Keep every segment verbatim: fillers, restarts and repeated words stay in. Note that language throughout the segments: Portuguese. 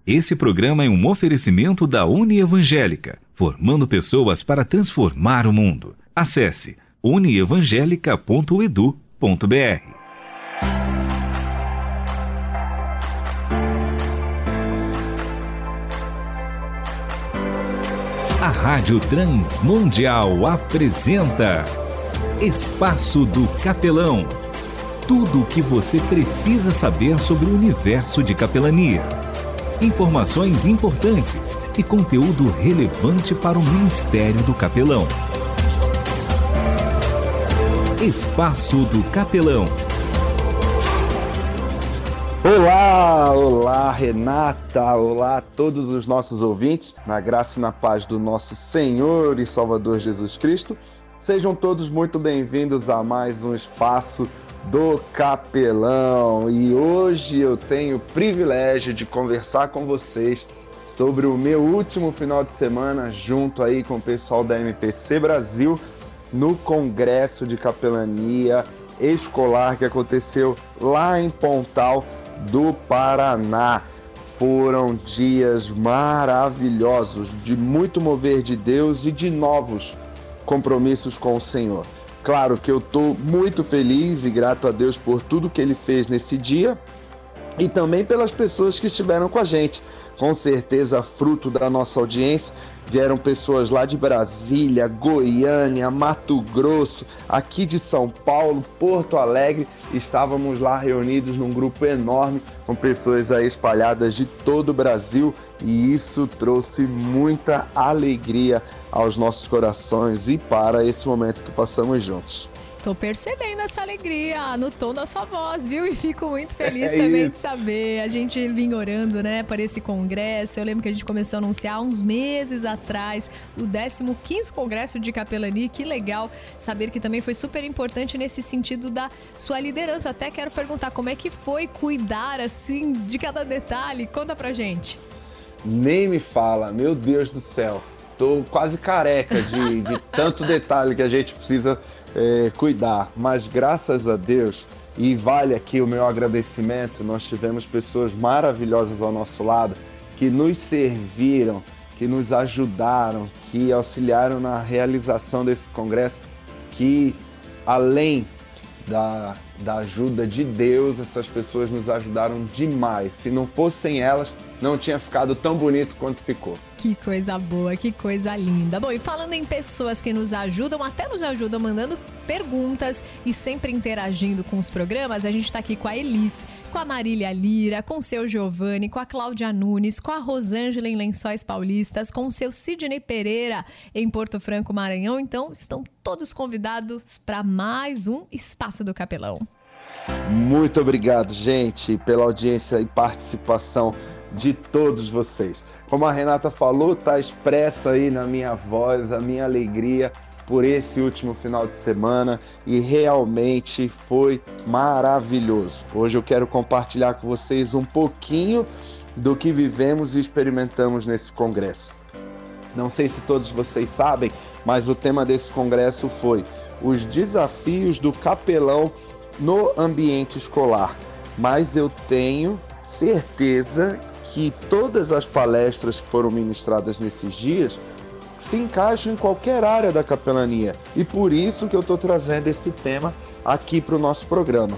Esse programa é um oferecimento da Uni Evangélica, formando pessoas para transformar o mundo. Acesse unievangelica ponto edu ponto br. A Rádio Transmundial apresenta Espaço do Capelão. Tudo o que você precisa saber sobre o universo de capelania. Informações importantes e conteúdo relevante para o Ministério do Capelão. Espaço do Capelão. Olá, olá Renata, olá a todos os nossos ouvintes, na graça e na paz do nosso Senhor e Salvador Jesus Cristo. Sejam todos muito bem-vindos a mais um Espaço do Capelão. E hoje eu tenho o privilégio de conversar com vocês sobre o meu último final de semana junto aí com o pessoal da M P C Brasil no Congresso de Capelania Escolar que aconteceu lá em Pontal do Paraná. Foram dias maravilhosos, de muito mover de Deus e de novos compromissos com o Senhor. Claro que eu estou muito feliz e grato a Deus por tudo que Ele fez nesse dia e também pelas pessoas que estiveram com a gente. Com certeza, fruto da nossa audiência, vieram pessoas lá de Brasília, Goiânia, Mato Grosso, aqui de São Paulo, Porto Alegre. Estávamos lá reunidos num grupo enorme com pessoas aí espalhadas de todo o Brasil e isso trouxe muita alegria aos nossos corações e para esse momento que passamos juntos. Tô percebendo essa alegria no tom da sua voz, viu? E fico muito feliz é também isso. de saber. A gente vinha orando, né, para esse congresso. Eu lembro que a gente começou a anunciar uns meses atrás o décimo quinto Congresso de Capelania. Que legal saber que também foi super importante nesse sentido da sua liderança. Eu até quero perguntar como é que foi cuidar, assim, de cada detalhe. Conta pra gente. Nem me fala, meu Deus do céu. Tô quase careca de, de tanto detalhe que a gente precisa é, cuidar. Mas graças a Deus, e vale aqui o meu agradecimento, nós tivemos pessoas maravilhosas ao nosso lado que nos serviram, que nos ajudaram, que auxiliaram na realização desse congresso, que além da, da ajuda de Deus, essas pessoas nos ajudaram demais. Se não fossem elas, não tinha ficado tão bonito quanto ficou. Que coisa boa, que coisa linda. Bom, e falando em pessoas que nos ajudam, até nos ajudam mandando perguntas e sempre interagindo com os programas, a gente está aqui com a Elis, com a Marília Lira, com o seu Giovanni, com a Cláudia Nunes, com a Rosângela em Lençóis Paulistas, com o seu Sidney Pereira em Porto Franco, Maranhão. Então, estão todos convidados para mais um Espaço do Capelão. Muito obrigado, gente, pela audiência e participação de todos vocês. Como a Renata falou, tá expressa aí na minha voz a minha alegria por esse último final de semana e realmente foi maravilhoso. Hoje eu quero compartilhar com vocês um pouquinho do que vivemos e experimentamos nesse congresso. Não sei se todos vocês sabem, mas o tema desse congresso foi os desafios do capelão no ambiente escolar. Mas eu tenho certeza que todas as palestras que foram ministradas nesses dias se encaixam em qualquer área da capelania. E por isso que eu estou trazendo esse tema aqui para o nosso programa.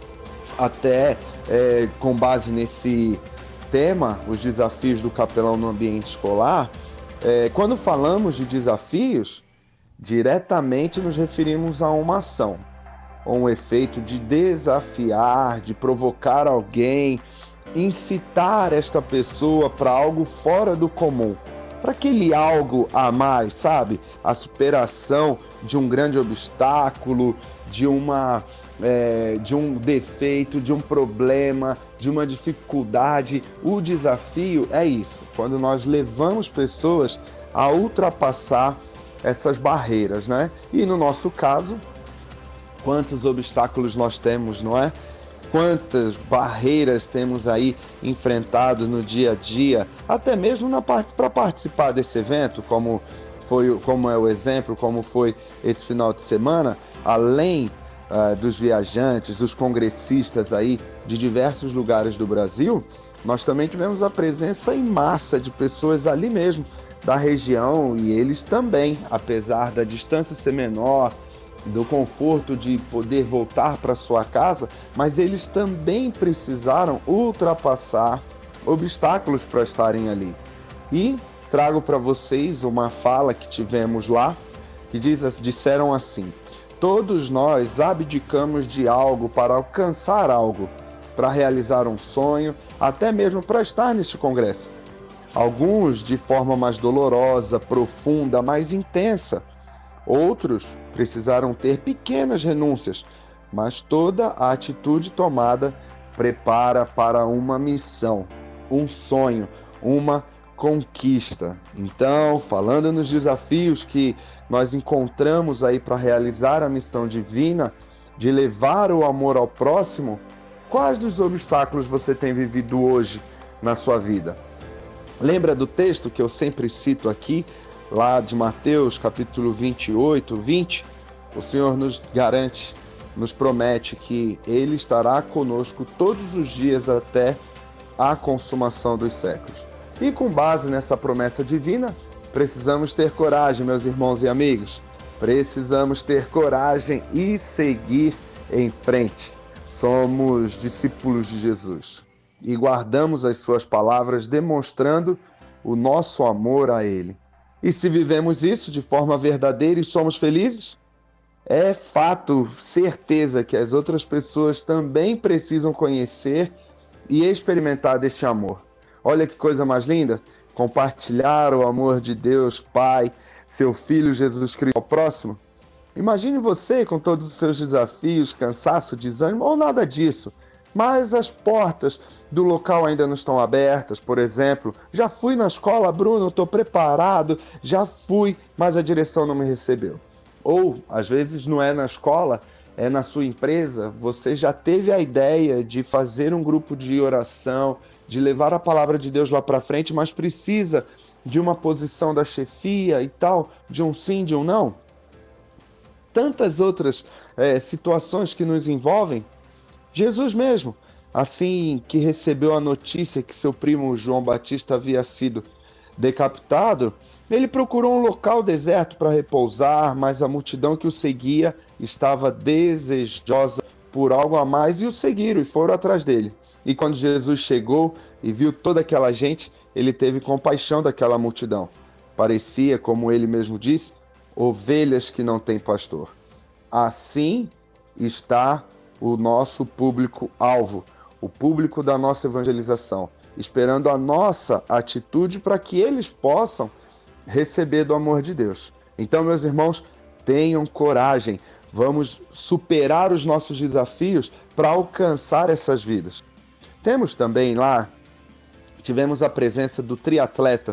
Até é, com base nesse tema, os desafios do capelão no ambiente escolar, é, quando falamos de desafios, diretamente nos referimos a uma ação, ou um efeito de desafiar, de provocar alguém, incitar esta pessoa para algo fora do comum, para aquele algo a mais, sabe? A superação de um grande obstáculo, de, uma, é, de um defeito, de um problema, de uma dificuldade. O desafio é isso, quando nós levamos pessoas a ultrapassar essas barreiras, né? E no nosso caso, quantos obstáculos nós temos, não é? Quantas barreiras temos aí enfrentado no dia a dia, até mesmo para participar desse evento, como, foi, como é o exemplo, como foi esse final de semana, além uh, dos viajantes, dos congressistas aí de diversos lugares do Brasil, nós também tivemos a presença em massa de pessoas ali mesmo, da região, e eles também, apesar da distância ser menor, do conforto de poder voltar para sua casa, mas eles também precisaram ultrapassar obstáculos para estarem ali. E trago para vocês uma fala que tivemos lá, que diz, disseram assim: todos nós abdicamos de algo para alcançar algo, para realizar um sonho, até mesmo para estar neste congresso. Alguns de forma mais dolorosa, profunda, mais intensa. Outros precisaram ter pequenas renúncias, mas toda a atitude tomada prepara para uma missão, um sonho, uma conquista. Então, falando nos desafios que nós encontramos aí para realizar a missão divina, de levar o amor ao próximo, quais dos obstáculos você tem vivido hoje na sua vida? Lembra do texto que eu sempre cito aqui, lá de Mateus, capítulo vinte e oito, vinte? O Senhor nos garante, nos promete que Ele estará conosco todos os dias até a consumação dos séculos. E com base nessa promessa divina, precisamos ter coragem, meus irmãos e amigos. Precisamos ter coragem e seguir em frente. Somos discípulos de Jesus e guardamos as suas palavras, demonstrando o nosso amor a Ele. E se vivemos isso de forma verdadeira e somos felizes, é fato, certeza que as outras pessoas também precisam conhecer e experimentar deste amor. Olha que coisa mais linda, compartilhar o amor de Deus, Pai, seu Filho Jesus Cristo ao próximo. Imagine você com todos os seus desafios, cansaço, desânimo ou nada disso, mas as portas do local ainda não estão abertas, por exemplo. Já fui na escola, Bruno, estou preparado, já fui, mas a direção não me recebeu. Ou, às vezes, não é na escola, é na sua empresa, você já teve a ideia de fazer um grupo de oração, de levar a palavra de Deus lá para frente, mas precisa de uma posição da chefia e tal, de um sim, de um não. Tantas outras é, situações que nos envolvem. Jesus mesmo, assim que recebeu a notícia que seu primo João Batista havia sido decapitado, ele procurou um local deserto para repousar, mas a multidão que o seguia estava desejosa por algo a mais e o seguiram e foram atrás dele. E quando Jesus chegou e viu toda aquela gente, ele teve compaixão daquela multidão. Parecia, como ele mesmo disse, ovelhas que não têm pastor. Assim está o nosso público-alvo, o público da nossa evangelização, esperando a nossa atitude para que eles possam receber do amor de Deus. Então, meus irmãos, tenham coragem, vamos superar os nossos desafios para alcançar essas vidas. Temos também lá, tivemos a presença do triatleta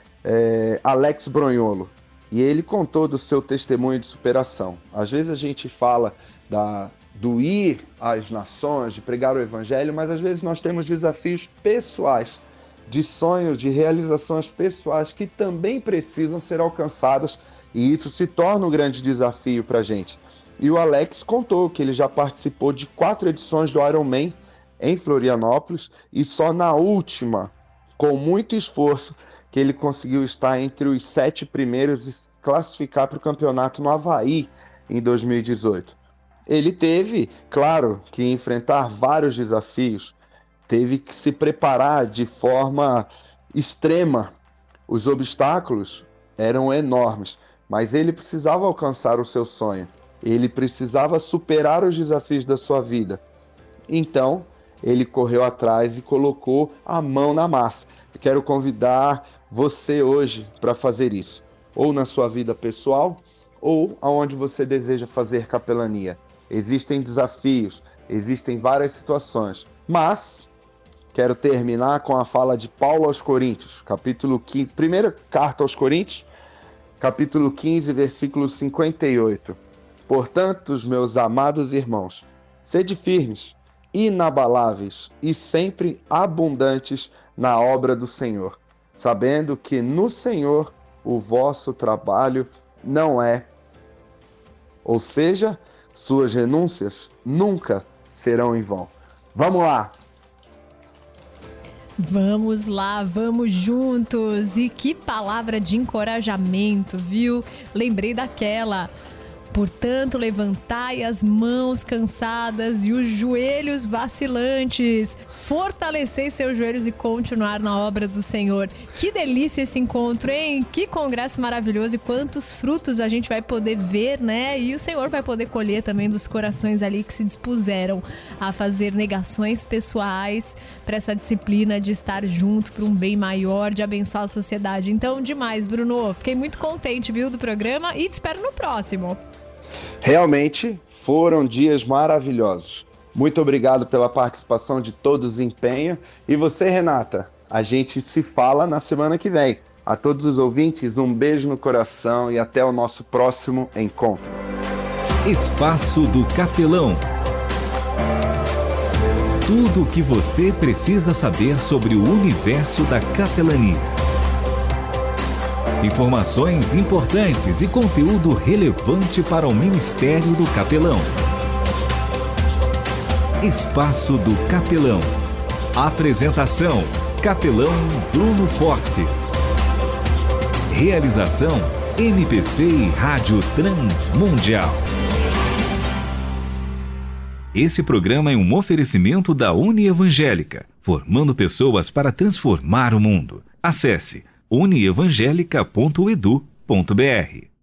é, Alex Bronholo, e ele contou do seu testemunho de superação. Às vezes a gente fala da, do ir às nações, de pregar o evangelho, mas às vezes nós temos desafios pessoais, de sonhos, de realizações pessoais que também precisam ser alcançadas, e isso se torna um grande desafio para a gente. E o Alex contou que ele já participou de quatro edições do Ironman em Florianópolis, e só na última, com muito esforço, que ele conseguiu estar entre os sete primeiros e classificar para o campeonato no Havaí em dois mil e dezoito. Ele teve, claro, que enfrentar vários desafios, teve que se preparar de forma extrema. Os obstáculos eram enormes, mas ele precisava alcançar o seu sonho. Ele precisava superar os desafios da sua vida. Então, ele correu atrás e colocou a mão na massa. Eu quero convidar você hoje para fazer isso, ou na sua vida pessoal, ou aonde você deseja fazer capelania. Existem desafios, existem várias situações, mas quero terminar com a fala de Paulo aos Coríntios, capítulo quinze, primeira carta aos Coríntios, capítulo quinze, versículo cinquenta e oito. Portanto, meus amados irmãos, sede firmes, inabaláveis e sempre abundantes na obra do Senhor, sabendo que no Senhor o vosso trabalho não é, ou seja, suas renúncias nunca serão em vão. Vamos lá! Vamos lá, vamos juntos. E que palavra de encorajamento, viu? Lembrei daquela. Portanto, levantai as mãos cansadas e os joelhos vacilantes. Fortalecei seus joelhos e continuar na obra do Senhor. Que delícia esse encontro, hein? Que congresso maravilhoso e quantos frutos a gente vai poder ver, né? E o Senhor vai poder colher também dos corações ali que se dispuseram a fazer negações pessoais para essa disciplina de estar junto para um bem maior, de abençoar a sociedade. Então, demais, Bruno. Fiquei muito contente, viu, do programa e te espero no próximo. Realmente foram dias maravilhosos. Muito obrigado pela participação de todos, empenho. E você, Renata, a gente se fala na semana que vem. A todos os ouvintes, um beijo no coração e até o nosso próximo encontro. Espaço do Capelão. Tudo o que você precisa saber sobre o universo da capelania. Informações importantes e conteúdo relevante para o Ministério do Capelão. Espaço do Capelão. Apresentação: Capelão Bruno Fortes. Realização: M P C e Rádio Transmundial. Esse programa é um oferecimento da Uni Evangélica, formando pessoas para transformar o mundo. Acesse uni evangelica ponto edu ponto br.